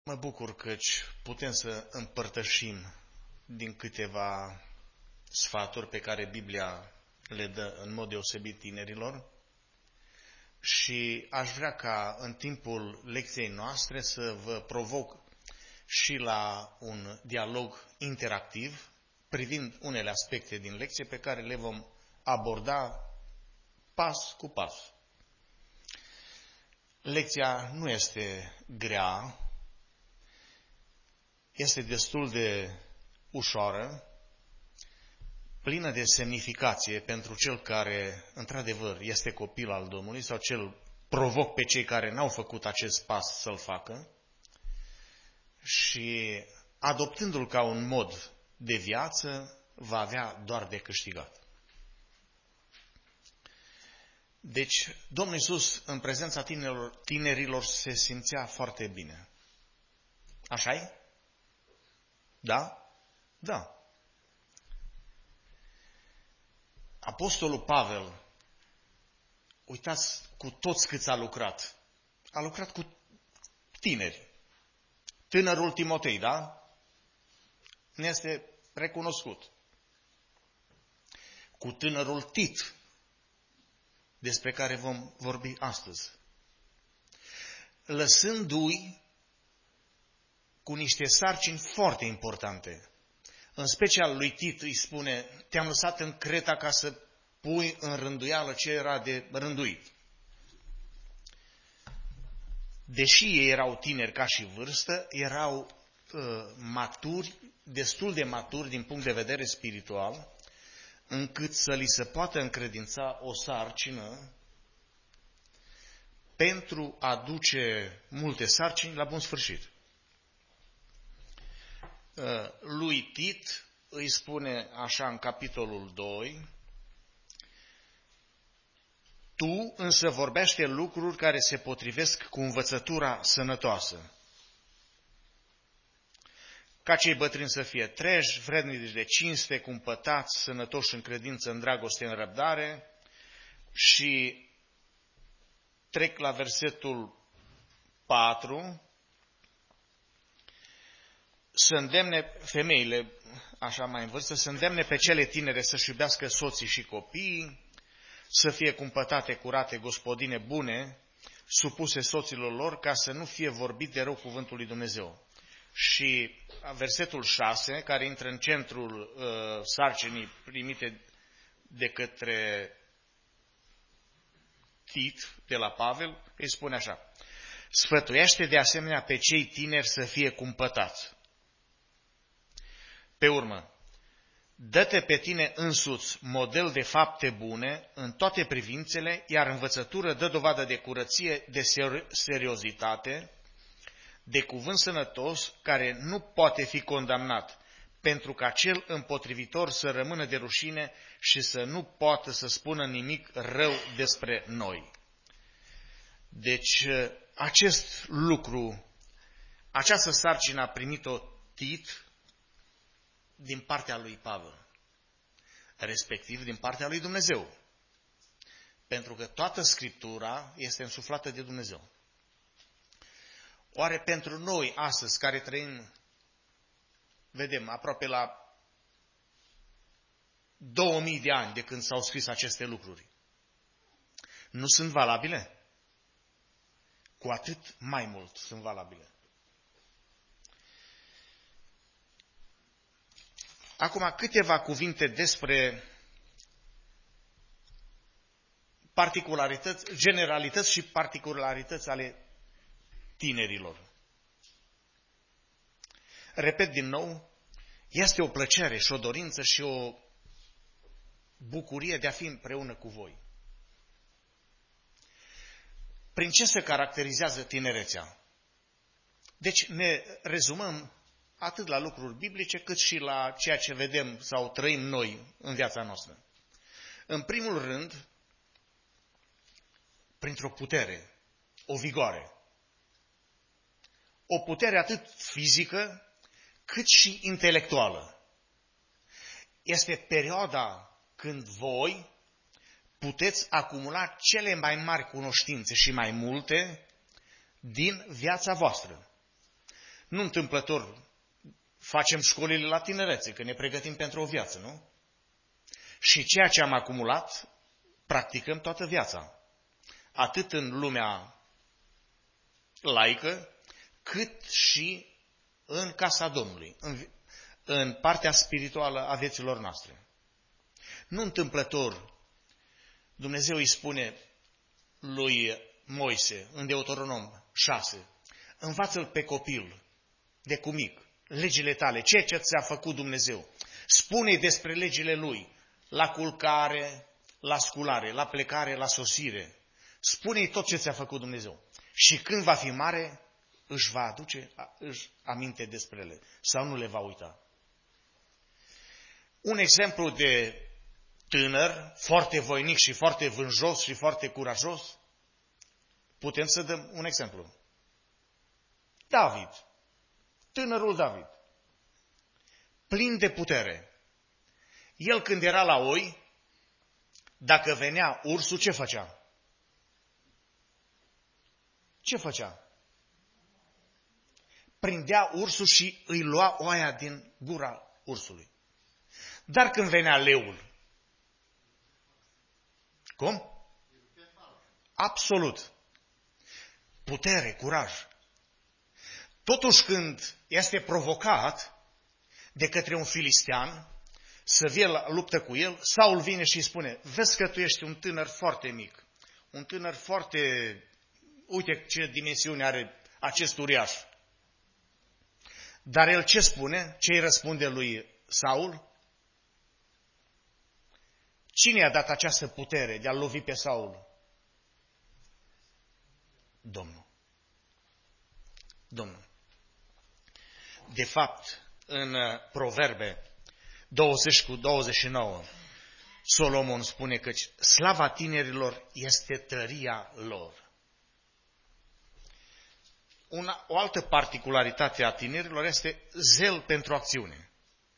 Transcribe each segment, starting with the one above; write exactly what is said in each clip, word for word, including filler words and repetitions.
Mă bucur căci putem să împărtășim din câteva sfaturi pe care Biblia le dă în mod deosebit tinerilor și aș vrea ca în timpul lecției noastre să vă provoc și la un dialog interactiv privind unele aspecte din lecție pe care le vom aborda pas cu pas. Lecția nu este grea, este destul de ușoară, plină de semnificație pentru cel care, într-adevăr, este copil al Domnului sau cel provoc pe cei care n-au făcut acest pas să-l facă și, adoptându-l ca un mod de viață, va avea doar de câștigat. Deci, Domnul Iisus, în prezența tinerilor, tinerilor, se simțea foarte bine. Așa-i? Da? Da. Apostolul Pavel, uitați cu toți câți a lucrat. A lucrat cu tineri. Tânărul Timotei, da? Ne este recunoscut. Cu tânărul Tit, despre care vom vorbi astăzi. Lăsându-i cu niște sarcini foarte importante. În special lui Tit îi spune, te-am lăsat în Creta ca să pui în rânduială ce era de rânduit. Deși ei erau tineri ca și vârstă, erau uh, maturi, destul de maturi din punct de vedere spiritual, încât să li se poată încredința o sarcină pentru a duce multe sarcini la bun sfârșit. Lui Tit îi spune așa în capitolul doi, tu însă vorbește lucruri care se potrivesc cu învățătura sănătoasă. Ca cei bătrâni să fie treji, vrednici de cinste, cumpătați, sănătoși în credință, în dragoste, în răbdare. Și trec la versetul patru, să îndemne femeile, așa mai în vârstă, să îndemne pe cele tinere să-și iubească soții și copiii, să fie cumpătate, curate, gospodine bune, supuse soților lor, ca să nu fie vorbit de rău cuvântul lui Dumnezeu. Și versetul șase, care intră în centrul uh, sarcinii primite de către Tit, de la Pavel, îi spune așa, sfătuiește de asemenea pe cei tineri să fie cumpătați. Pe urmă, dă-te pe tine însuți model de fapte bune în toate privințele, iar învățătură dă dovadă de curăție, de seriozitate, de cuvânt sănătos, care nu poate fi condamnat, pentru ca cel împotrivitor să rămână de rușine și să nu poată să spună nimic rău despre noi. Deci, acest lucru, această sarcină a primit-o Tit din partea lui Pavel, respectiv din partea lui Dumnezeu. Pentru că toată Scriptura este însuflată de Dumnezeu. Oare pentru noi astăzi, care trăim, vedem, aproape la două mii de ani de când s-au scris aceste lucruri, nu sunt valabile? Cu atât mai mult sunt valabile. Acum câteva cuvinte despre particularități, generalități și particularități ale tinerilor. Repet din nou, este o plăcere și o dorință și o bucurie de a fi împreună cu voi. Prin ce se caracterizează tinerețea? Deci ne rezumăm atât la lucruri biblice, cât și la ceea ce vedem sau trăim noi în viața noastră. În primul rând, printr-o putere, o vigoare. O putere atât fizică, cât și intelectuală. Este perioada când voi puteți acumula cele mai mari cunoștințe și mai multe din viața voastră. Nu întâmplător facem școlile la tinerețe, că ne pregătim pentru o viață, nu? Și ceea ce am acumulat, practicăm toată viața. Atât în lumea laică, cât și în casa Domnului, în, în partea spirituală a vieților noastre. Nu întâmplător, Dumnezeu îi spune lui Moise, în Deuteronom șase, învață-l pe copil, de cu mic, legile tale, ceea ce ți-a făcut Dumnezeu. Spune-i despre legile lui, la culcare, la sculare, la plecare, la sosire. Spune-i tot ce ți-a făcut Dumnezeu. Și când va fi mare, își va aduce își aminte despre ele sau nu le va uita. Un exemplu de tânăr, foarte voinic și foarte vânjos și foarte curajos, putem să dăm un exemplu. David, tânărul David, plin de putere. El când era la oi, dacă venea ursul, ce făcea? Ce făcea? Prindea ursul și îi lua oaia din gura ursului. Dar când venea leul, cum? Absolut. Putere, curaj. Totuși când este provocat de către un filistean să vie la luptă cu el, Saul vine și îi spune, vezi că tu ești un tânăr foarte mic, un tânăr foarte... Uite ce dimensiune are acest uriaș. Dar el ce spune? Ce îi răspunde lui Saul? Cine i-a dat această putere de a-l lovi pe Saul? Domnul. Domnul. De fapt, în Proverbe douăzeci cu douăzeci și nouă, Solomon spune că slava tinerilor este tăria lor. Una, o altă particularitate a tinerilor este zel pentru acțiune.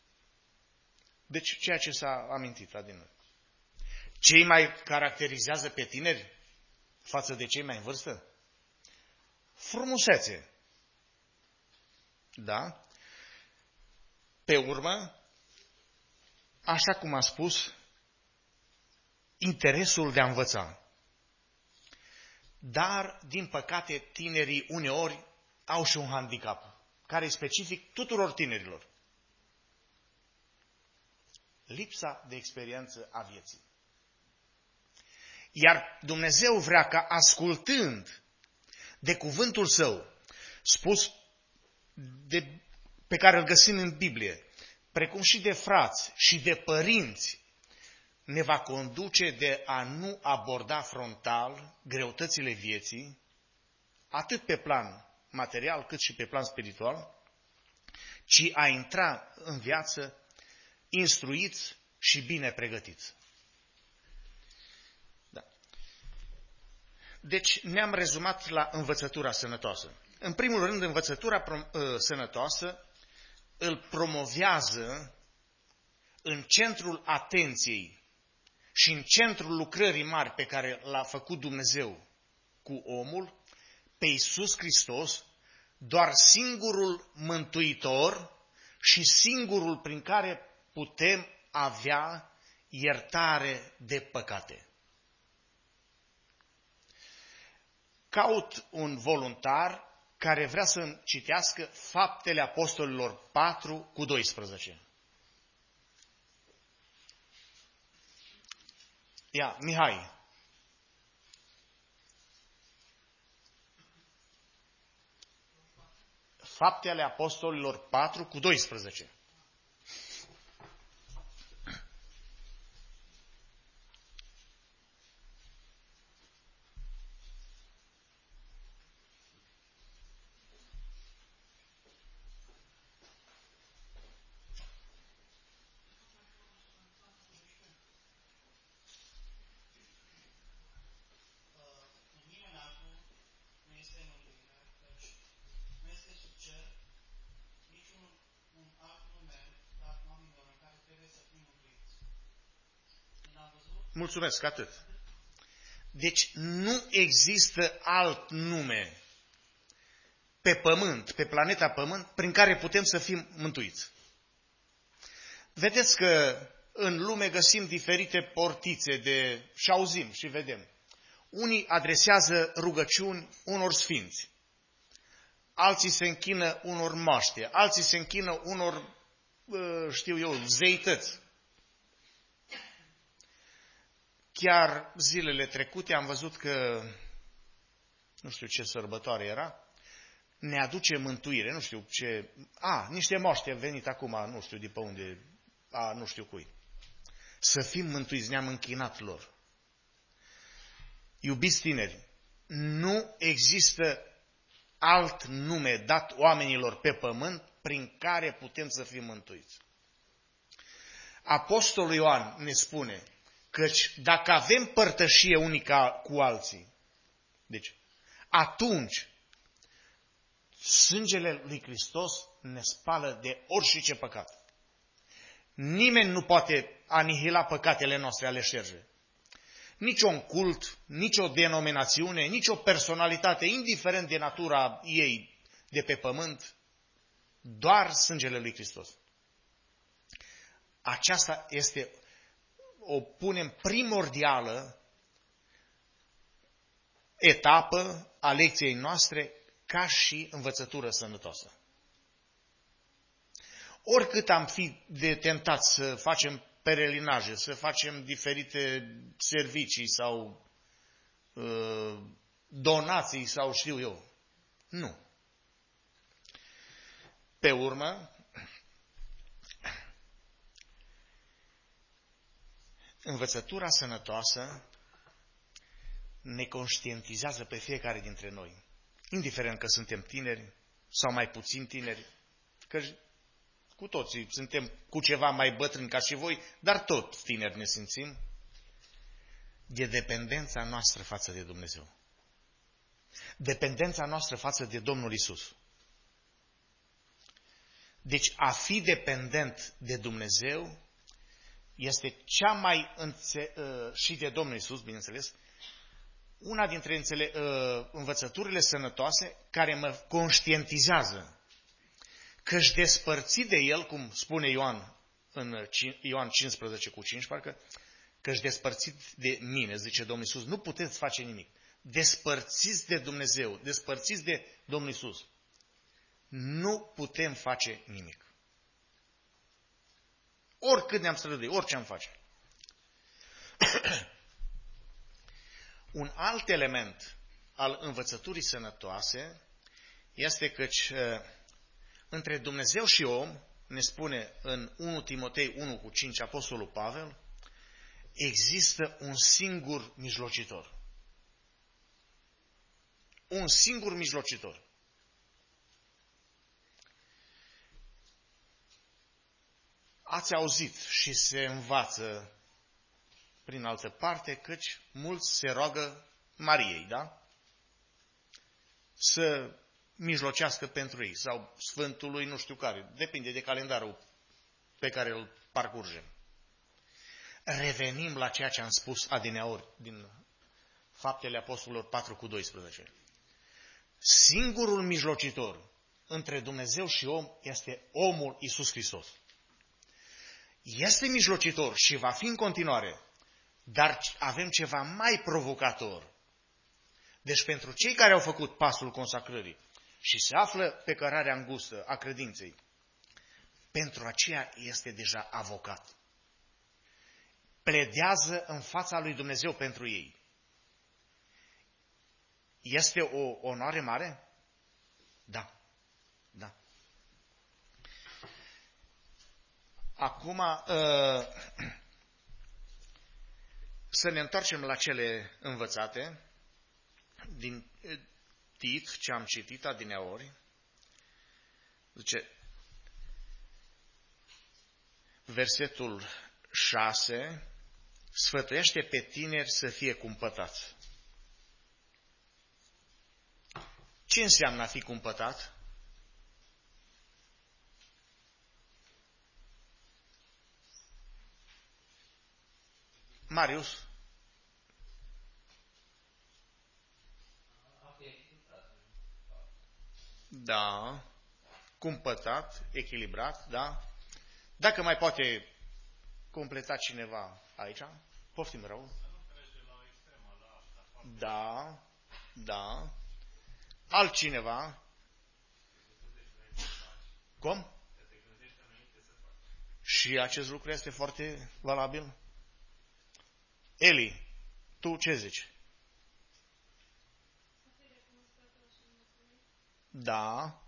Deci ceea ce s-a amintit adineauri. Cei mai caracterizează pe tineri față de cei mai în vârstă? Frumusețe. Da? Pe urmă, așa cum am spus, interesul de a învăța. Dar, din păcate, tinerii uneori au și un handicap, care e specific tuturor tinerilor. Lipsa de experiență a vieții. Iar Dumnezeu vrea ca, ascultând de cuvântul Său, spus de, pe care îl găsim în Biblie, precum și de frați și de părinți, ne va conduce de a nu aborda frontal greutățile vieții, atât pe plan material cât și pe plan spiritual, ci a intra în viață instruiți și bine pregătiți. Da. Deci ne-am rezumat la învățătura sănătoasă. În primul rând, învățătura sănătoasă îl promovează în centrul atenției și în centrul lucrării mari pe care l-a făcut Dumnezeu cu omul, pe Iisus Hristos, doar singurul mântuitor și singurul prin care putem avea iertare de păcate. Caut un voluntar care vrea să-mi citească Faptele Apostolilor patru cu doisprezece. Ia, Mihai. Faptele Apostolilor patru cu doisprezece. Mulțumesc, atât. Deci nu există alt nume pe pământ, pe planeta Pământ, prin care putem să fim mântuiți. Vedeți că în lume găsim diferite portițe de, și auzim și vedem. Unii adresează rugăciuni unor sfinți, alții se închină unor moaște, alții se închină unor, știu eu, zeități. Chiar zilele trecute am văzut că, nu știu ce sărbătoare era, ne aduce mântuire, nu știu ce, a, niște moaște au venit acum, nu știu de pe unde, a, nu știu cui. Să fim mântuiți, ne-am închinat lor. Iubiți tineri, nu există alt nume dat oamenilor pe pământ prin care putem să fim mântuiți. Apostolul Ioan ne spune căci dacă avem părtășie unică cu alții, deci atunci sângele lui Hristos ne spală de orice păcat. Nimeni nu poate anihila păcatele noastre, a le șterge. Nici un cult, nici o denominațiune, nici o personalitate, indiferent de natura ei de pe pământ, doar sângele lui Hristos. Aceasta este, o punem primordială etapă a lecției noastre ca și învățătură sănătoasă. Oricât am fi de tentați să facem peregrinaje, să facem diferite servicii sau uh, donații sau știu eu. Nu. Pe urmă, învățătura sănătoasă ne conștientizează pe fiecare dintre noi, indiferent că suntem tineri sau mai puțin tineri, că cu toții suntem cu ceva mai bătrâni ca și voi, dar tot tineri ne simțim, de dependența noastră față de Dumnezeu. Dependența noastră față de Domnul Isus. Deci a fi dependent de Dumnezeu este cea mai înțe- și de Domnul Isus, bineînțeles, una dintre înțele- învățăturile sănătoase care mă conștientizează că-și despărțit de El, cum spune Ioan în Ioan cincisprezece cu cinci, parcă, că-și despărțit de mine, zice Domnul Iisus, nu puteți face nimic. Despărțiți de Dumnezeu, despărțiți de Domnul Iisus. Nu putem face nimic. Oricât ne-am străduit, orice am face. Un alt element al învățăturii sănătoase este căci între Dumnezeu și om, ne spune în unu Timotei unu cu cinci Apostolul Pavel, există un singur mijlocitor. Un singur mijlocitor. Ați auzit și se învață prin altă parte, căci mulți se roagă Mariei, da? Să mijlocească pentru ei, sau Sfântului nu știu care, depinde de calendarul pe care îl parcurgem. Revenim la ceea ce am spus adineaori din Faptele Apostolilor patru cu doisprezece. Singurul mijlocitor între Dumnezeu și om este omul Iisus Hristos. Este mijlocitor și va fi în continuare, dar avem ceva mai provocator. Deci pentru cei care au făcut pasul consacrării și se află pe cărarea îngustă a credinței, pentru aceea este deja avocat. Pledează în fața lui Dumnezeu pentru ei. Este o onoare mare? Da. Da. Acum să ne întoarcem la cele învățate din Tit, ce am citit adineaori. Zice, versetul șase, sfătuiește pe tineri să fie cumpătați. Ce înseamnă a fi cumpătat? Marius? Da. Cumpătat, echilibrat, da? Dacă mai poate completa cineva aici, poftim rău. Da, da. Altcineva? Cum? Și acest lucru este foarte valabil? Eli, tu ce zici? Da.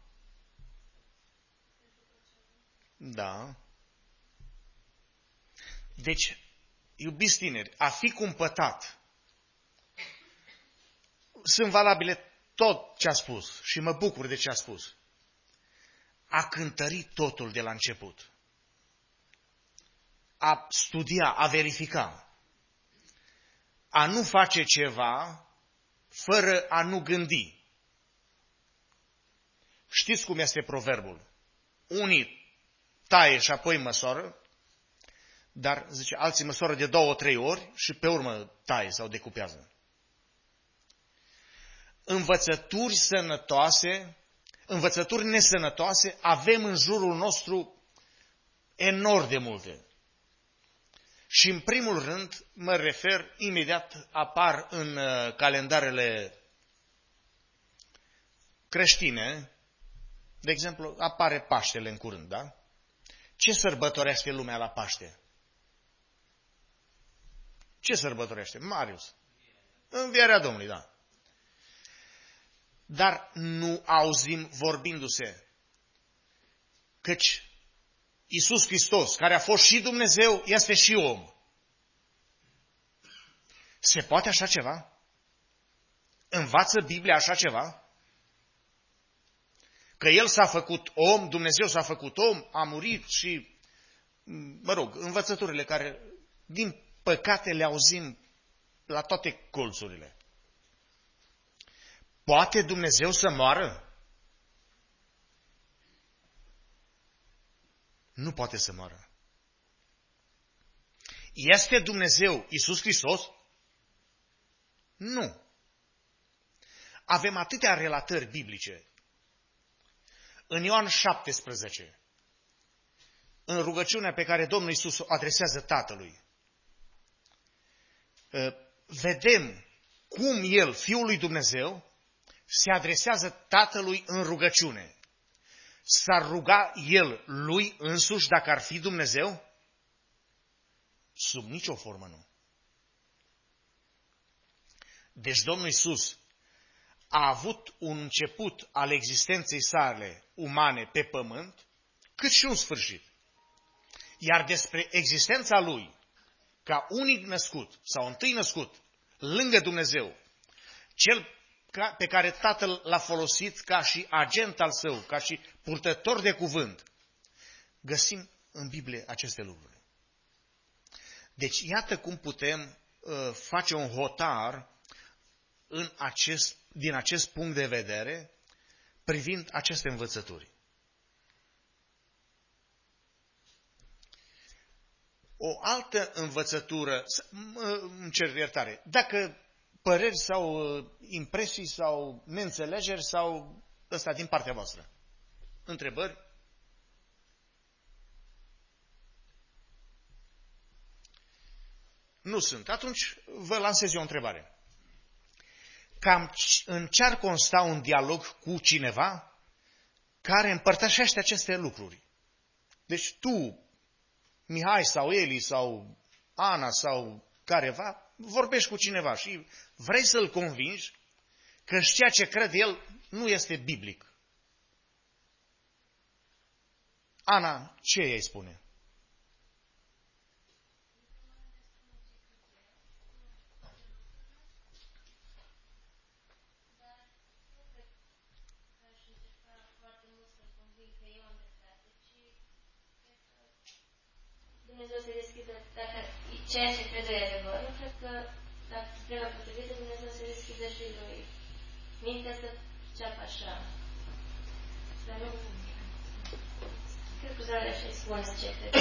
Da. Deci, iubiți tineri, a fi cumpătat, sunt valabile tot ce a spus și mă bucur de ce a spus. A cântări totul de la început. A studia, a verifica. A nu face ceva fără a nu gândi. Știți cum este proverbul? Unii taie și apoi măsoară, dar, zice, alții măsoară de două, trei ori și pe urmă taie sau decupează. Învățături sănătoase, învățături nesănătoase avem în jurul nostru enorm de multe. Și în primul rând mă refer, imediat apar în calendarele creștine, de exemplu, apare Paștele în curând, da? Ce sărbătorește lumea la Paște? Ce sărbătorește? Marius. Învierea Domnului, da. Dar nu auzim vorbindu-se. Căci Iisus Hristos, care a fost și Dumnezeu, este și om. Se poate așa ceva? Învață Biblia așa ceva? Că El s-a făcut om, Dumnezeu s-a făcut om, a murit și, mă rog, învățăturile care, din păcate, le auzim la toate colțurile. Poate Dumnezeu să moară? Nu poate să moară. Este Dumnezeu Iisus Hristos? Nu. Avem atâtea relatări biblice. În Ioan șaptesprezece, în rugăciunea pe care Domnul Iisus o adresează Tatălui, vedem cum El, Fiul lui Dumnezeu, se adresează Tatălui în rugăciune. S-ar ruga El lui însuși dacă ar fi Dumnezeu? Sub nicio formă nu. Deci Domnul Iisus a avut un început al existenței sale umane pe pământ, cât și un sfârșit. Iar despre existența Lui, ca unic născut sau întâi născut, lângă Dumnezeu, cel pe care Tatăl l-a folosit ca și agent al Său, ca și purtător de cuvânt, găsim în Biblie aceste lucruri. Deci iată cum putem uh, face un hotar în acest, din acest punct de vedere privind aceste învățături. O altă învățătură, îmi cer iertare, dacă păreri sau impresii sau neînțelegeri sau ăsta din partea voastră. Întrebări? Nu sunt. Atunci vă lansez eu o întrebare. Cam în ce ar consta un dialog cu cineva care împărtășește aceste lucruri? Deci tu, Mihai sau Eli sau Ana sau careva, vorbești cu cineva și vrei să-l convingi că ceea ce crede el nu este biblic. Ana, ce ei spune? Dumnezeu se deschidă, dacă ceea ce crede e adevăr, nu cred că dacă vremea potrivită, Dumnezeu se deschidă și lui mintea să ceapă așa. Dar nu, cred că doar așa-i spune ce crede.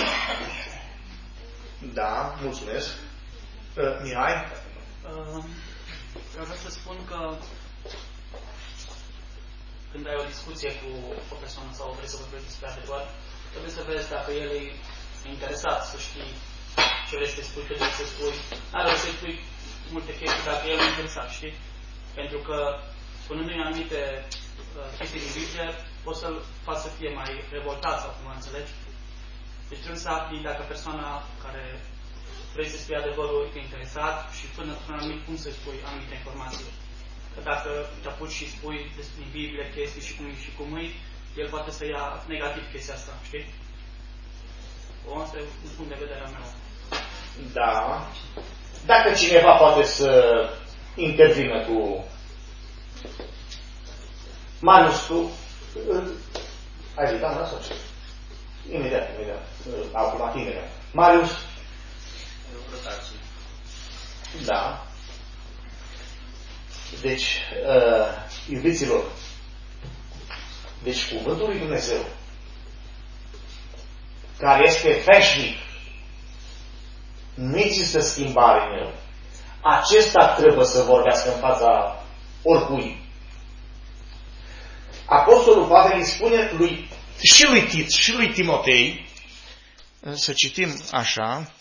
Da, mulțumesc. Uh, Mihai? Uh, vreau să spun că când ai o discuție cu o persoană sau vrei să vorbești despre adevăr, trebuie să vezi dacă el e interesat să știi ce vrei să spui, ce vrei să spui. N-are să-i spui multe chestii dacă el e interesat, știi? Pentru că, spunându-i anumite uh, chestii din Biblie, poți să-l faci să fie mai revoltat sau cum înțelegi. Deci trebuie să afli dacă persoana care vrei să spui adevărul e interesat și până până la anumit cum să spui anumite informații. Că dacă te apuci și spui despre Biblie chestii și cum e și cum e, el poate să ia negativ chestia asta, știi? O, asta e un punct de vedere al meu. Da. Dacă cineva poate să intervină cu Marius, tu ai zis, da, da, sau ce? Imediat, imediat. Acum, imediat. Marius? Rotație. Da. Deci, uh, iubiților, deci cuvântul lui Dumnezeu, care este veșnic, nu există schimbare în el. Acesta trebuie să vorbească în fața oricui. Apostolul Pavel îi spune lui, și lui Tit și lui Timotei, să citim așa,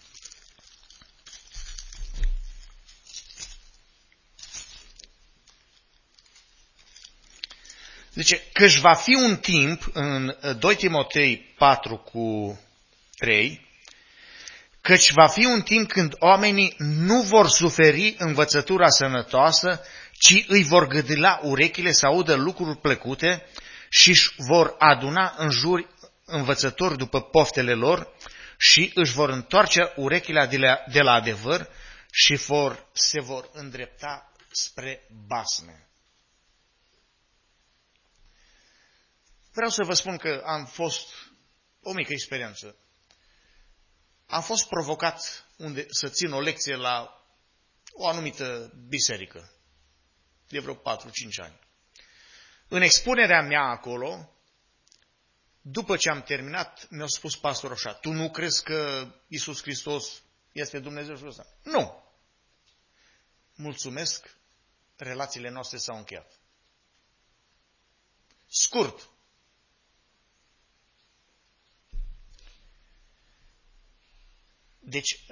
zice, căci va fi un timp, în doi Timotei patru cu trei, căci va fi un timp când oamenii nu vor suferi învățătura sănătoasă, ci îi vor gâdila urechile să audă lucruri plăcute și își vor aduna în jur învățători după poftele lor și își vor întoarce urechile de la, de la adevăr și vor, se vor îndrepta spre basme. Vreau să vă spun că am fost o mică experiență. Am fost provocat unde, să țin o lecție la o anumită biserică, de vreo patru cinci ani. În expunerea mea acolo, după ce am terminat, mi-a spus pastorul așa, tu nu crezi că Iisus Hristos este Dumnezeu și ăsta? Nu. Mulțumesc, relațiile noastre s-au încheiat. Scurt. Deci,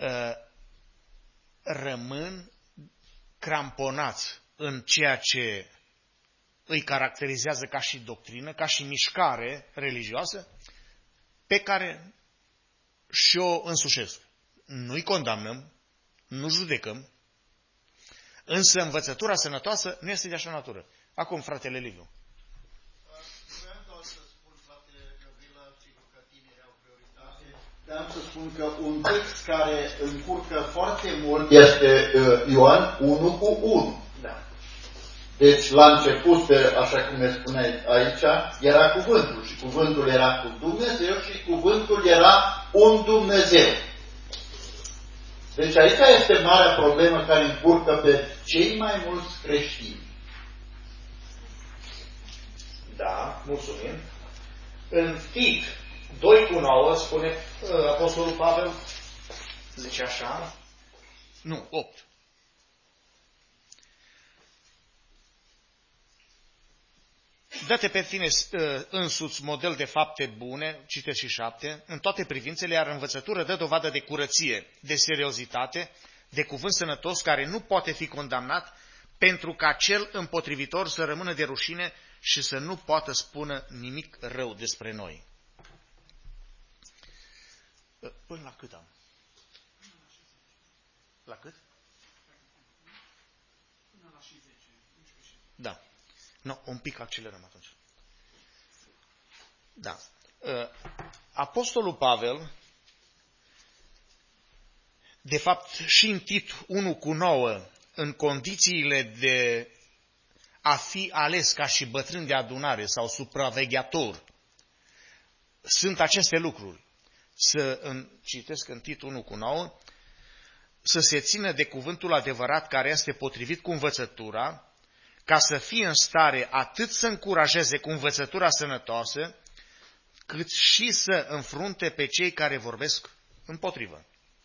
rămân cramponați în ceea ce îi caracterizează ca și doctrină, ca și mișcare religioasă, pe care și-o însușesc. Nu-i condamnăm, nu judecăm, însă învățătura sănătoasă nu este de așa natură. Acum, fratele Liviu. Vreau să spun că un text care încurcă foarte mult este uh, Ioan unu cu unu. Da. Deci la început, așa cum ne spuneai aici, era cuvântul și cuvântul era cu Dumnezeu și cuvântul era un Dumnezeu. Deci aici este marea problemă care încurcă pe cei mai mulți creștini. Da, mulțumim. În Tit doi cu nouă spune uh, Apostolul Pavel, zice așa, nu, opt. Dă-te pe tine uh, însuți model de fapte bune, citesc și șapte, în toate privințele, iar învățătură dă dovadă de curăție, de seriozitate, de cuvânt sănătos care nu poate fi condamnat, pentru ca cel împotrivitor să rămână de rușine și să nu poată spune nimic rău despre noi. Până la cât am? La cât? Până la și zece. Da. No, un pic accelerăm atunci. Da. Apostolul Pavel, de fapt și în Tit unu cu nouă, în condițiile de a fi ales ca și bătrân de adunare sau supravegheator, sunt aceste lucruri. Să, în, citesc în Tit unu cu nouă, să se țină de cuvântul adevărat care este potrivit cu învățătura, ca să fie în stare atât să încurajeze cu învățătura sănătoasă, cât și să înfrunte pe cei care vorbesc împotrivă.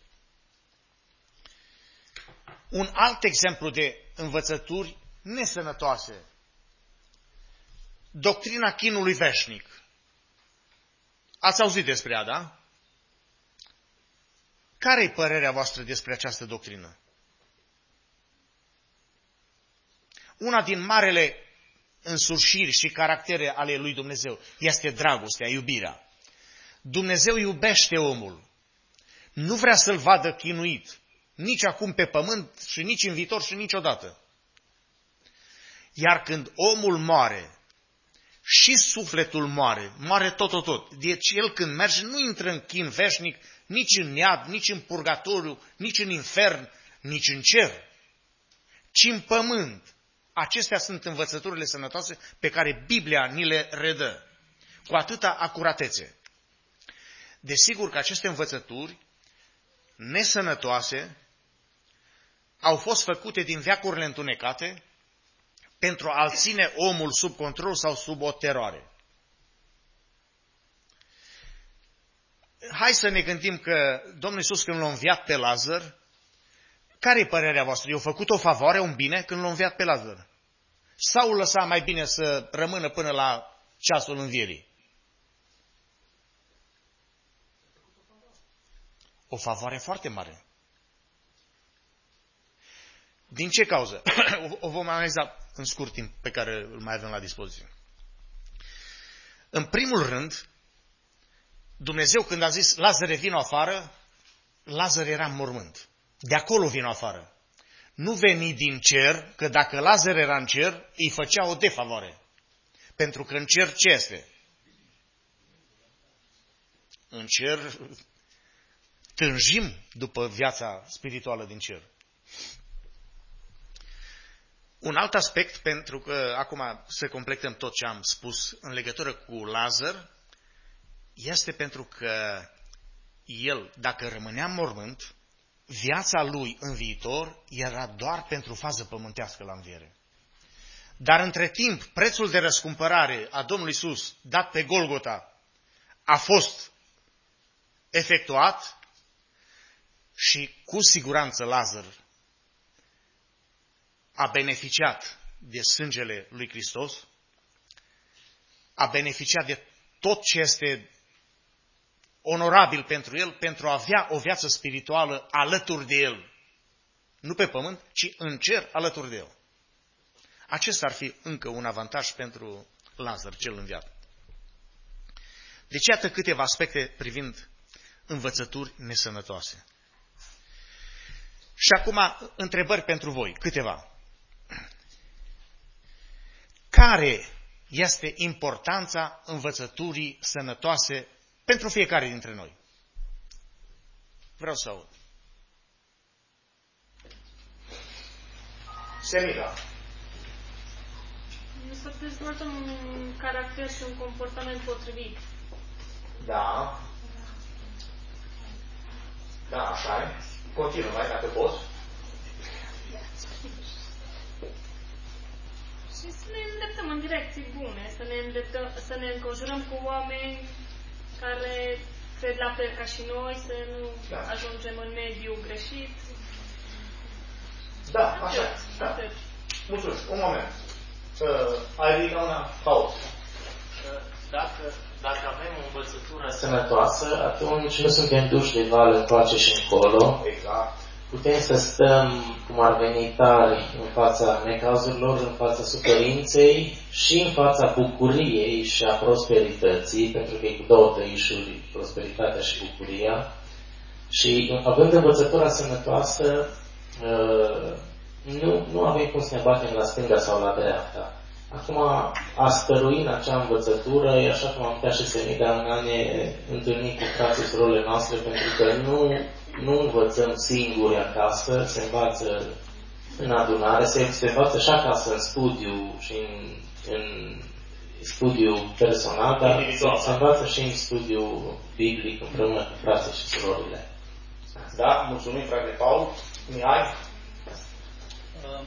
Un alt exemplu de învățături nesănătoase doctrina chinului veșnic. Ați auzit despre ea, da? Care-i părerea voastră despre această doctrină? Una din marele însușiri și caractere ale lui Dumnezeu este dragostea, iubirea. Dumnezeu iubește omul. Nu vrea să-l vadă chinuit, nici acum pe pământ și nici în viitor și niciodată. Iar când omul moare, și sufletul moare, moare tot, tot, tot. Deci el când merge nu intră în chin veșnic, nici în iad, nici în purgatoriu, nici în infern, nici în cer, ci în pământ. Acestea sunt învățăturile sănătoase pe care Biblia ni le redă cu atâta acuratețe. Desigur că aceste învățături nesănătoase au fost făcute din veacurile întunecate pentru a-l ține omul sub control sau sub o teroare. Hai să ne gândim că Domnul Iisus când l-a înviat pe Lazar, care-i părerea voastră? I-a făcut o favoare, un bine când l-a înviat pe Lazar? Sau o lăsa mai bine să rămână până la ceasul învierii? O favoare foarte mare. Din ce cauză? O vom analiza în scurt timp pe care îl mai avem la dispoziție. În primul rând, Dumnezeu când a zis Lazare vino afară, Lazar era în mormânt. De acolo vino afară. Nu veni din cer, că dacă Lazar era în cer, îi făcea o defavoare. Pentru că în cer ce este? În cer tânjim după viața spirituală din cer. Un alt aspect, pentru că acum să completăm tot ce am spus în legătură cu Lazar, este pentru că el, dacă rămânea în mormânt, viața lui în viitor era doar pentru fază pământească la înviere. Dar între timp, prețul de răscumpărare a Domnului Iisus dat pe Golgota a fost efectuat și cu siguranță Lazar a beneficiat de sângele lui Hristos, a beneficiat de tot ce este onorabil pentru el, pentru a avea o viață spirituală alături de el. Nu pe pământ, ci în cer alături de el. Acesta ar fi încă un avantaj pentru Lazar, cel înviat. Deci iată câteva aspecte privind învățături nesănătoase. Și acum întrebări pentru voi, câteva. Care este importanța învățăturii sănătoase pentru fiecare dintre noi? Vreau să aud. Semila. Să dezvoltăm un caracter și un comportament potrivit. Da. Da, așa e. Continuă mai, dacă poți. Și să ne îndreptăm în direcții bune, să ne, îndreptăm, să ne înconjurăm cu oameni care cred la fel ca și noi, să nu da. ajungem în mediul greșit. Da, așa. Da. Mulțumesc. Un moment. Uh, ai ridicat una pauză. Dacă, dacă avem o învățătură sănătoasă, atunci nu suntem duși de val încoace și încolo. Exact. Putem să stăm, cum ar veni, tari în fața necazurilor, în fața suferinței și în fața bucuriei și a prosperității, pentru că e cu două tăișuri, prosperitatea și bucuria. Și având învățătura sănătoasă, nu, nu avem cum să ne batem la stânga sau la dreapta. Acum, a stărui în acea învățătură e așa cum am putea și Semida în a ne întâlni cu frații surorile noastre, pentru că nu, nu învățăm singuri acasă, se învață în adunare, se, se învață și acasă în studiu și în, în studiu personal, dar se, se învață și în studiu biblic împreună cu frații și surorile. Da, mulțumim, frate Paul. Mihai? Uh.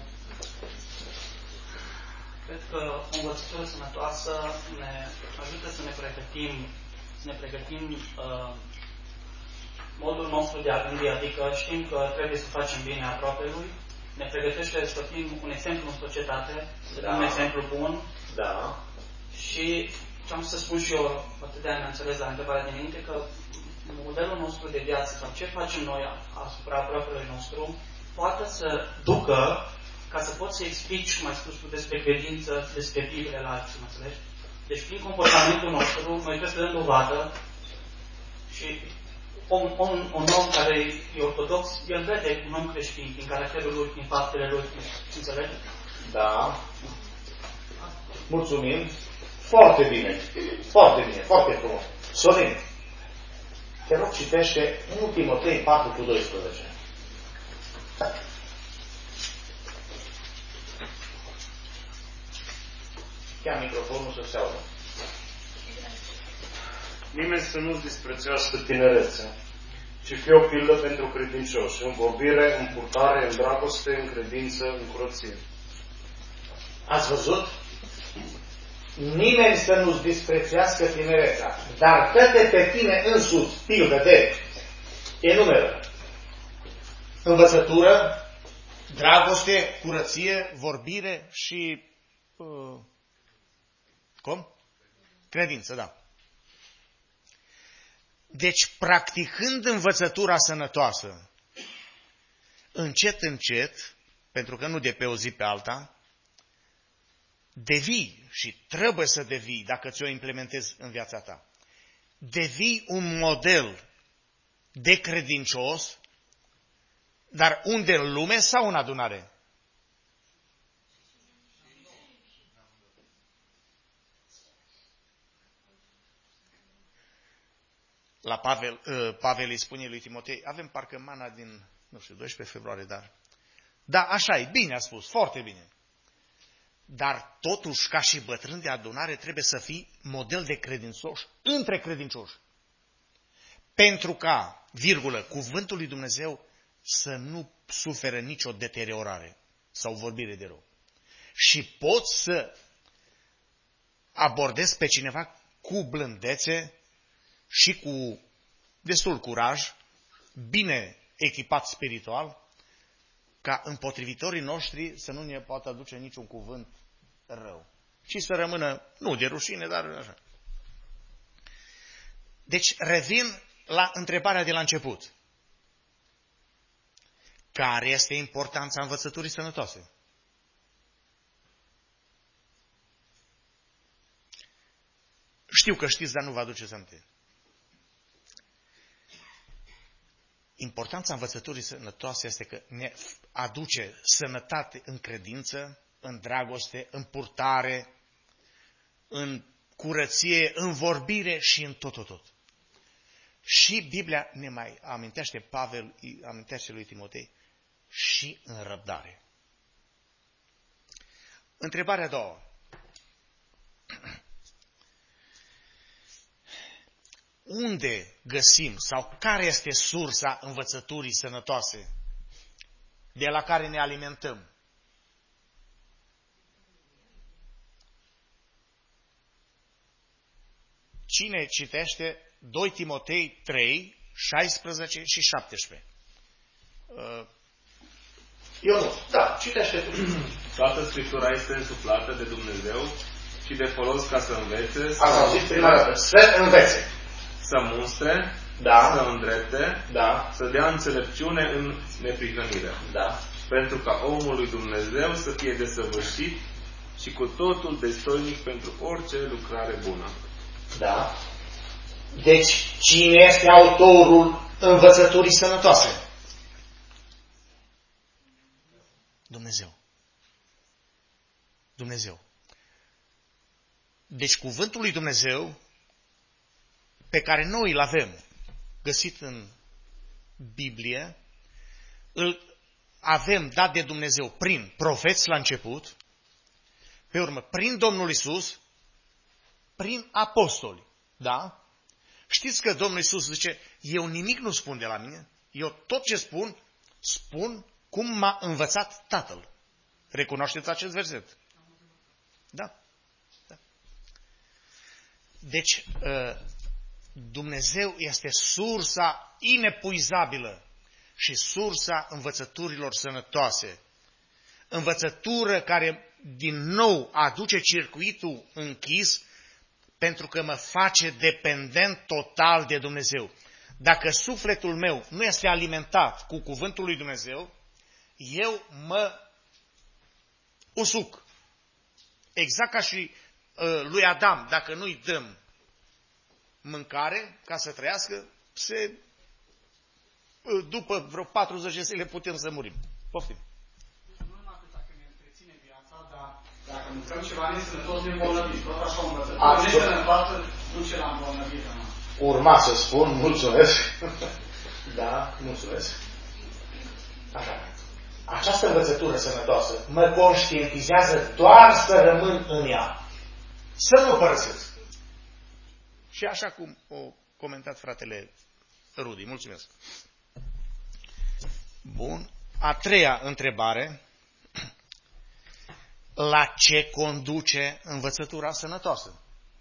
Cred că o învățătură sănătoasă ne ajută să ne pregătim, să ne pregătim uh, modul nostru de a gândi, adică știm că trebuie să facem bine aproapelui, ne pregătește să fim un exemplu în societate, să fim da. un exemplu bun da. Și ce am să spun și eu, atât de am înțeles la întrebarea dinainte, că modelul nostru de viață sau ce facem noi asupra aproapelui nostru poate să ducă ca să poți să explici, cum ai spus tu, despre credință, despre Biblie la alții, mă înțelegi? Deci prin comportamentul nostru, noi trebuie să dăm dovadă și un, un, un om care e ortodox, el vede un om creștin prin caracterul lui, prin faptele lui, înțelegi? Da. Mulțumim. Foarte bine. Foarte bine. Foarte frumos. Sorin, te rog, citește unu Timotei patru cu doisprezece. Chiar microfonul să se audă. Nimeni să nu disprețuiască tinerețea, ci fie o pildă pentru credincioși, în vorbire, în purtare, în dragoste, în credință, în curăție. Ați văzut? Nimeni să nu-ți disprețuiască tinerețea, dar dă-te pe tine însuți, pildă de enumeră. Învățătură, dragoste, curăție, vorbire și... Uh, cum? Credință, da. Deci, practicând învățătura sănătoasă, încet, încet, pentru că nu de pe o zi pe alta, devii și trebuie să devii, dacă ți-o implementezi în viața ta, devii un model de credincios, dar unde în lume sau în adunare? La Pavel, Pavel îi spune lui Timotei, avem parcă mana din, nu știu, doisprezece februarie, dar... Da, așa e, bine a spus, foarte bine. Dar totuși, ca și bătrân de adunare, trebuie să fii model de credincioși, între credincioși. Pentru ca, virgulă, cuvântul lui Dumnezeu să nu suferă nicio deteriorare sau vorbire de rău. Și poți să abordezi pe cineva cu blândețe și cu destul curaj, bine echipat spiritual, ca împotrivitorii noștri să nu ne poată aduce niciun cuvânt rău. Și să rămână, nu de rușine, dar așa. Deci revin la întrebarea de la început. Care este importanța învățăturii sănătoase? Știu că știți, dar nu vă aduceți aminte. Importanța învățăturii sănătoase este că ne aduce sănătate în credință, în dragoste, în purtare, în curăție, în vorbire și în tot, tot, tot. Și Biblia ne mai amintește, Pavel îi amintește lui Timotei, și în răbdare. Întrebarea a doua. Unde găsim sau care este sursa învățăturii sănătoase de la care ne alimentăm? Cine citește doi Timotei trei, șaisprezece și șaptesprezece? Eu nu. Da, citește tu. Toată Scriptura este însuplată de Dumnezeu și de folos ca să învețe, să, Ați auzit prima dată. Să învețe. să mustre, Da. să îndrepte, Da. să dea înțelepciune în neprihănire. Da. Pentru ca omul lui Dumnezeu să fie desăvârșit și cu totul destoinic pentru orice lucrare bună. Da. Deci, cine este autorul învățăturii sănătoase? Dumnezeu. Dumnezeu. Deci cuvântul lui Dumnezeu, pe care noi îl avem găsit în Biblie, îl avem dat de Dumnezeu prin profeți la început, pe urmă prin Domnul Iisus, prin apostoli. Da? Știți că Domnul Iisus zice, eu nimic nu spun de la mine, eu tot ce spun, spun cum m-a învățat Tatăl. Recunoașteți acest verset? Da. Da. Deci, Dumnezeu este sursa inepuizabilă și sursa învățăturilor sănătoase. Învățătură care, din nou, aduce circuitul închis pentru că mă face dependent total de Dumnezeu. Dacă sufletul meu nu este alimentat cu cuvântul lui Dumnezeu, eu mă usuc. Exact ca și uh, lui Adam, dacă nu-i dăm mâncare ca să trăiască, se, uh, după vreo patruzeci de zile putem să murim. Poftim. Nu numai atât dacă ne întreține viața, dar dacă mâncăm ceva nesănătos, ne îmbolnăvim. Tot așa o învățătură nesănătoasă duce la îmbolnăvirea noastră. Urma să spun, mulțumesc. Da, mulțumesc. Așa. Această învățătură sănătoasă mă conștientizează doar să rămân în ea. Să nu o părăsesc. Și așa cum o comentat fratele Rudi. Mulțumesc. Bun. A treia întrebare. La ce conduce învățătura sănătoasă?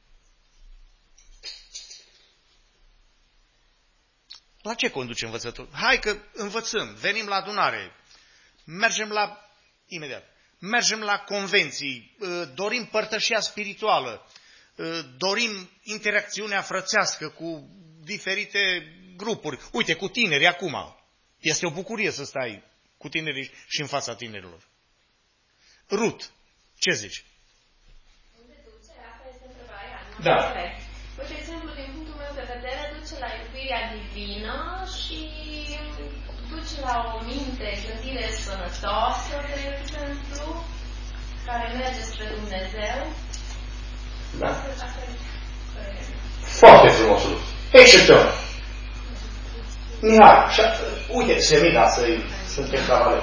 La ce conduce învățătura? Hai că învățăm, venim la adunare, mergem la, imediat, mergem la convenții, dorim părtășia spirituală, dorim interacțiunea frățească cu diferite grupuri. Uite, cu tinerii acum. Este o bucurie să stai cu tinerii și în fața tinerilor. Rut, ce zici? Unde duce? Asta este întrebarea. Da. Păi, de exemplu, din punctul meu de vedere, duce la iubirea divină și duce la o minte, gândire sănătoasă, de exemplu, care merge spre Dumnezeu. Da. Asta e părerea mea. Foarte frumos lucru. Excepțional. Mihai, și, uite, Semina, să-i suntem cavale.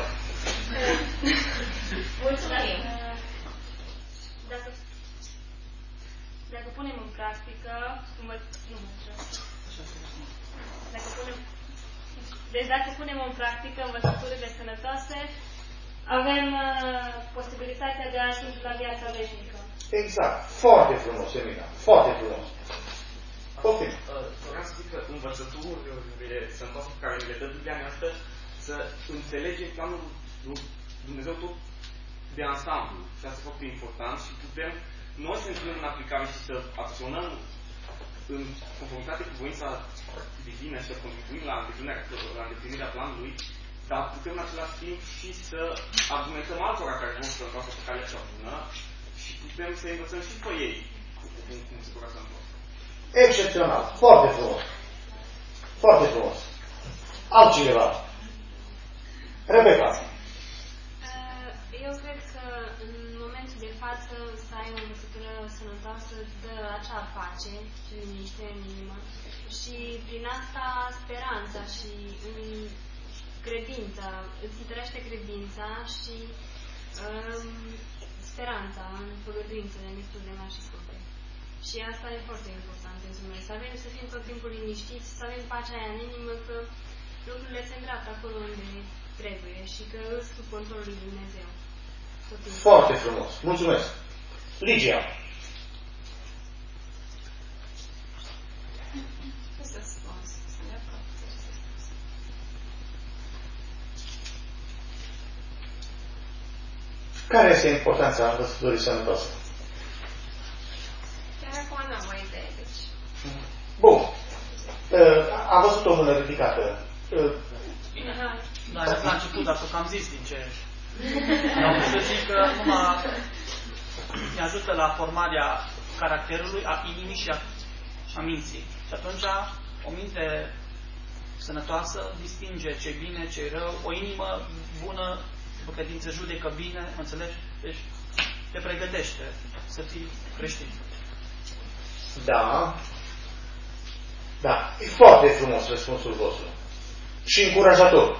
Mulțumim. Dacă, dacă punem în practică, învăț... nu mă dacă punem, deci dacă punem în practică învățăturile sănătoase, avem uh, posibilitatea de a ajunge la viața veșnică. Exact. Foarte frumos, Semina. Foarte frumos. Poftim. Vreau să zic că învățăturile sănătoase pe care le dă Biblia noastră să înțelegem planul lui Dumnezeu tot de ansamblu. Și asta e foarte important și putem noi să punem în aplicare și să acționăm în conformitate cu voința divină și să contribuim la îndeplinirea, la îndeplinirea planului, dar putem în același timp și să argumentăm altora care vor să întoarcă pe calea cea bună și putem să învățăm și pe ei cum, cum se vor să întoarcă. Excepțional. Foarte frumos. Foarte frumos. Altcineva. Rebecca. Eu cred că în momentul de față să ai o învățătură sănătoasă dă acea pace și liniște în inimă și prin asta speranța și credința, îți întărește credința și um, speranța în făgăduință de misturi de mari și scumpe. Și asta e foarte important pentru noi, să avem, să fim tot timpul liniștiți, să avem pacea aia în inimă că lucrurile se îndreaptă acolo unde trebuie și că îs sub controlul lui Dumnezeu. Foarte frumos. Mulțumesc. Ligia. Care este importanța învățăturii sănătoase? Chiar acum n-am o idee, deci... Bun. Am văzut o mână ridicată. Bine. Da, la început, dar că am zis din ce... Eu vreau să zic că numai ne ajută la formarea caracterului, a inimii și a, a minții. Și atunci o minte sănătoasă distinge ce bine, ce rău, o inimă bună, după credință, judecă bine, înțelegi? Deci te pregătește să fii creștin. Da. Da. E foarte frumos răspunsul vostru. Și încurajator.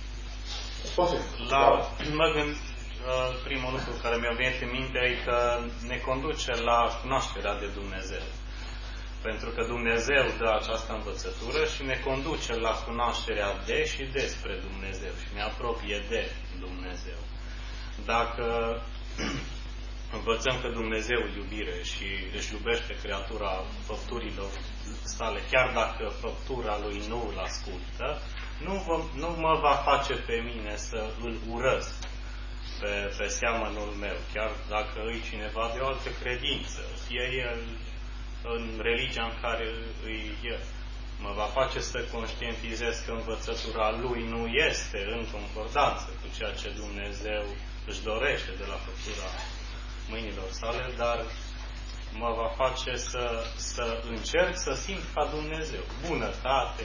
La, mă gând, primul lucru care mi-a venit în minte e că ne conduce la cunoașterea de Dumnezeu. Pentru că Dumnezeu dă această învățătură și ne conduce la cunoașterea de și despre Dumnezeu și ne apropie de Dumnezeu. Dacă învățăm că Dumnezeu e iubire și își iubește creatura făpturilor sale, chiar dacă făptura lui nu îl ascultă, nu, vă, nu mă va face pe mine să îl urăsc pe, pe seamănul meu, chiar dacă îi cineva de o altă credință, fie el în religia în care îi e. Mă va face să conștientizez că învățătura lui nu este în concordanță cu ceea ce Dumnezeu își dorește de la făptura mâinilor sale, dar mă va face să, să încerc să simt ca Dumnezeu bunătate,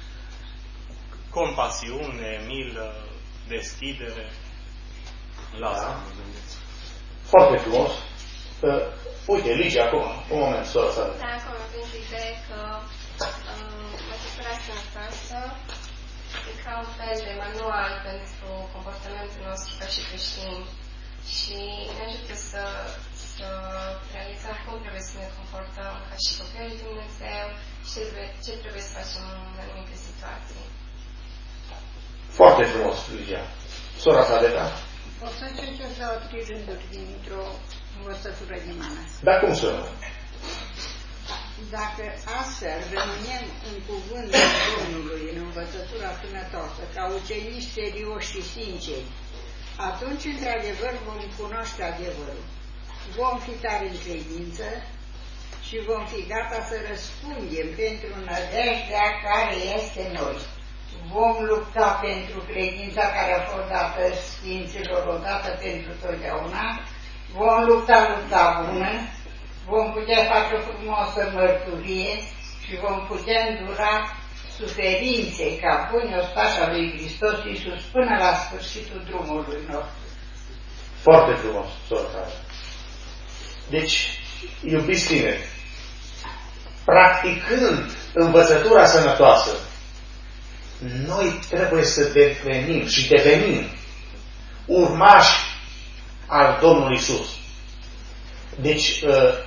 compasiune, milă, deschidere. La asta mă gândesc. Foarte frumos. Uh, uite, Ligia, acum, un moment, sora sa. Da, acum am gândit ideea că învățătura sănătoasă e ca un fel de manual pentru comportamentul nostru ca și creștini și ne ajută să, să realizăm cum trebuie să ne comportăm ca și copiii lui Dumnezeu și ce trebuie, ce trebuie să facem în anumite situații. Foarte frumos, Ligia. Sora sa de da? O să încerc să dau trei rânduri dintr-o învățătură din Manastir. Dar cum să nu? Dacă astfel rămânem în cuvântul Domnului, în învățătura sănătoasă, ca ucenici serioși și sinceri, atunci, într-adevăr, vom cunoaște adevărul. Vom fi tari în credință și vom fi gata să răspundem pentru nădejdea care este noi. Vom lupta pentru credința care a fost dată Sfinților odată pentru totdeauna. Vom lupta lupta bună. Vom putea face o frumoasă mărturie și vom putea îndura suferințe ca buni ostași al lui Hristos Iisus până la sfârșitul drumului nostru. Foarte frumos, sora. Deci, iubiți tineri, practicând învățătura sănătoasă, noi trebuie să devenim și devenim urmași al Domnului Iisus. Deci, uh,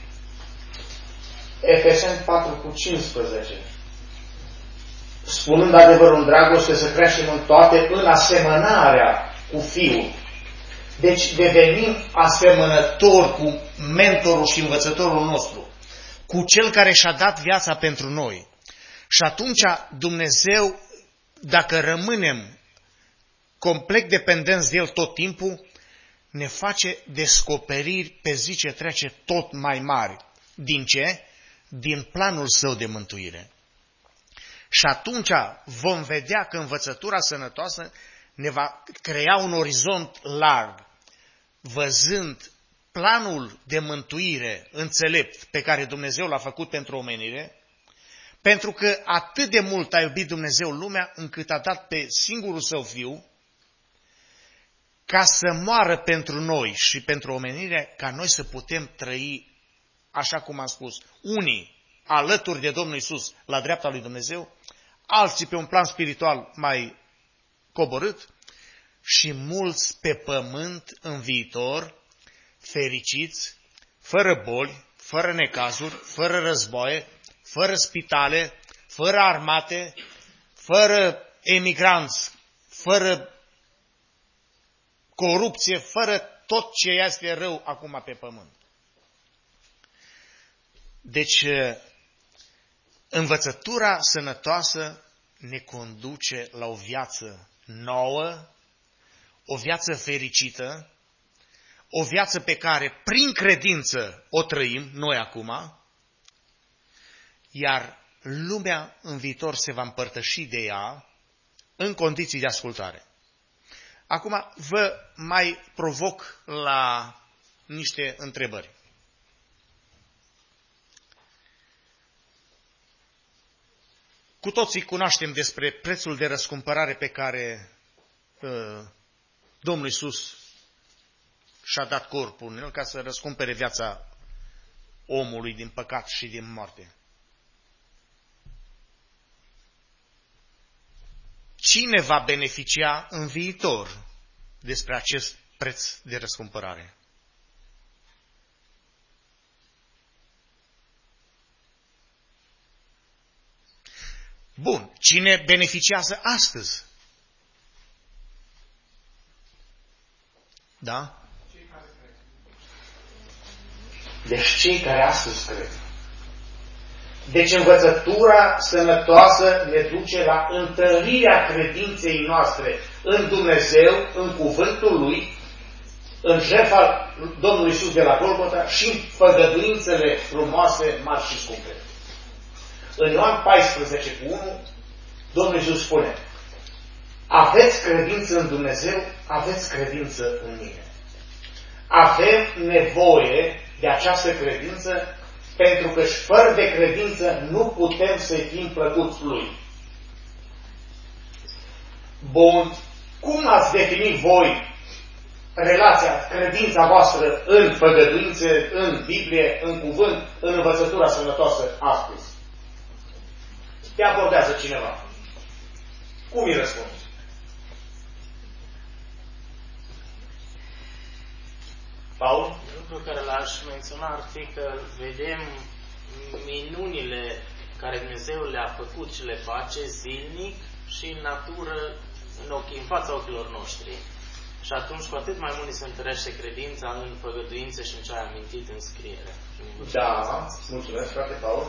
Efeseni patru cu cincisprezece, spunând adevărul în dragoste, să creștem în toate în asemănarea cu Fiul. Deci devenim asemănători cu mentorul și învățătorul nostru, cu Cel care și-a dat viața pentru noi. Și atunci Dumnezeu, dacă rămânem complet dependenți de El tot timpul, ne face descoperiri pe zi ce trece tot mai mari. Din ce? Din planul Său de mântuire. Și atunci vom vedea că învățătura sănătoasă ne va crea un orizont larg, văzând planul de mântuire înțelept pe care Dumnezeu l-a făcut pentru omenire, pentru că atât de mult a iubit Dumnezeu lumea încât a dat pe singurul Său Fiu ca să moară pentru noi și pentru omenire, ca noi să putem trăi, așa cum am spus, unii alături de Domnul Iisus la dreapta lui Dumnezeu, alții pe un plan spiritual mai coborât și mulți pe pământ în viitor, fericiți, fără boli, fără necazuri, fără războaie, fără spitale, fără armate, fără emigranți, fără corupție, fără tot ce este rău acum pe pământ. Deci, învățătura sănătoasă ne conduce la o viață nouă, o viață fericită, o viață pe care prin credință o trăim noi acum, iar lumea în viitor se va împărtăși de ea în condiții de ascultare. Acum vă mai provoc la niște întrebări. Cu toții cunoaștem despre prețul de răscumpărare pe care uh, Domnul Iisus și-a dat corpul în el ca să răscumpere viața omului din păcat și din moarte. Cine va beneficia în viitor despre acest preț de răscumpărare? Bun, cine beneficiază astăzi? Da? Deci cei care astăzi cred. Deci învățătura sănătoasă ne duce la întărirea credinței noastre în Dumnezeu, în cuvântul Lui în jertfa Domnului Iisus de la Golgota și în făgăduințele frumoase, mari și scumpe. În Ioan paisprezece cu unu, Domnul Iisus spune: aveți credință în Dumnezeu, aveți credință în mine. Avem nevoie de această credință, pentru că și fără de credință nu putem să-i fim plăcuți Lui. Bun, cum ați definit voi relația, credința voastră în făgăduințe, în Biblie, în cuvânt, în învățătura sănătoasă astăzi? Te abordează cineva. Cum îi răspunzi? Paul? Lucrul care l-aș menționa ar fi că vedem minunile care Dumnezeu le-a făcut și le face zilnic și în natură, în, ochii, în fața ochilor noștri. Și atunci cu atât mai mult ni se întărește credința în făgăduințe și în ce ai amintit în scriere. Da, mulțumesc, frate Paul.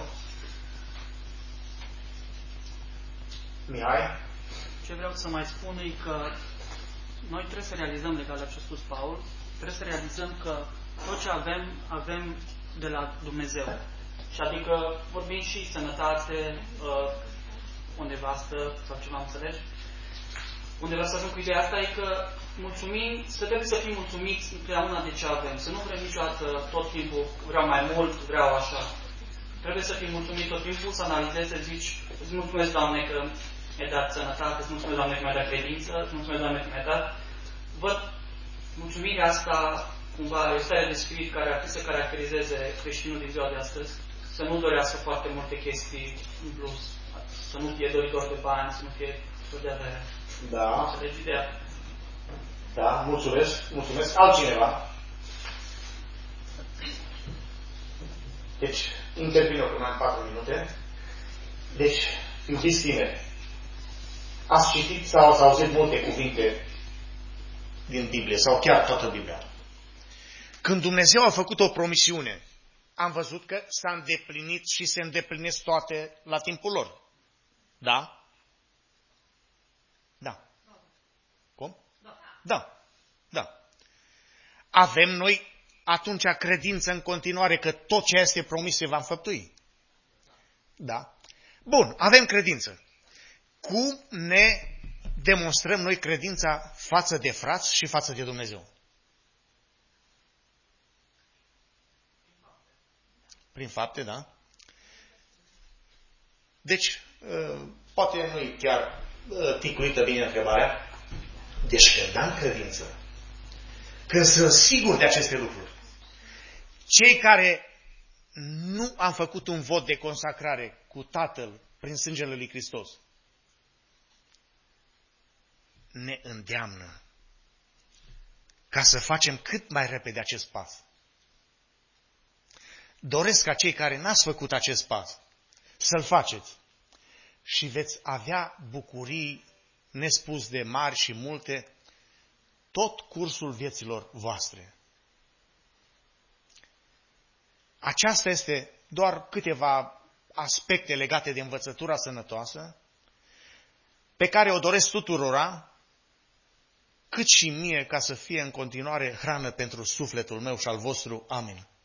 Mihai? Ce vreau să mai spun e că noi trebuie să realizăm, legat de ce a spus Paul, trebuie să realizăm că tot ce avem, avem de la Dumnezeu. Și adică vorbim și sănătate, o nevastă sau ceva, înțelegi? Unde vreau să ajung cu ideea asta e că mulțumim, să trebuie să fim mulțumiți întotdeauna de ce avem. Să nu vrem niciodată tot timpul, vreau mai mult, vreau așa. Trebuie să fim mulțumiți tot timpul, să analizezi, să zici, îți mulțumesc, Doamne, că mi-ai dat sănătate, îți mulțumesc, Doamne, că mi-ai dat credință, îți mulțumesc, Doamne, că mi-ai dat. Văd mulțumirea asta, cumva, e o stare de spirit care ar trebui să caracterizeze creștinul din ziua de astăzi. Să nu dorească foarte multe chestii în plus, să nu fie doritor de bani, să nu fie tot de avere. Da. Înțelegi ideea? Da, mulțumesc. Mulțumesc. Altcineva? Deci, intervin eu până în patru minute. Deci, iubiți tineri, ați citit sau ați auzit multe cuvinte din Biblie, sau chiar toată Biblia. Când Dumnezeu a făcut o promisiune, am văzut că s-a îndeplinit și se îndeplinesc toate la timpul lor. Da? Da. Cum? Da. Da. Avem noi atunci credință în continuare că tot ce este promis se va înfăptui? Da. Bun, avem credință. Cum ne demonstrăm noi credința față de frați și față de Dumnezeu? Prin fapte, da? Deci, poate nu-i chiar ticuită bine întrebarea. Deci când am credință, când sunt sigur de aceste lucruri, cei care nu am făcut un vot de consacrare cu Tatăl prin sângele lui Hristos, ne îndeamnă ca să facem cât mai repede acest pas. Doresc ca cei care n-ați făcut acest pas să-l faceți și veți avea bucurii nespus de mari și multe tot cursul vieților voastre. Aceasta este doar câteva aspecte legate de învățătura sănătoasă pe care o doresc tuturora, cât și mie, ca să fie în continuare hrană pentru sufletul meu și al vostru. Amin.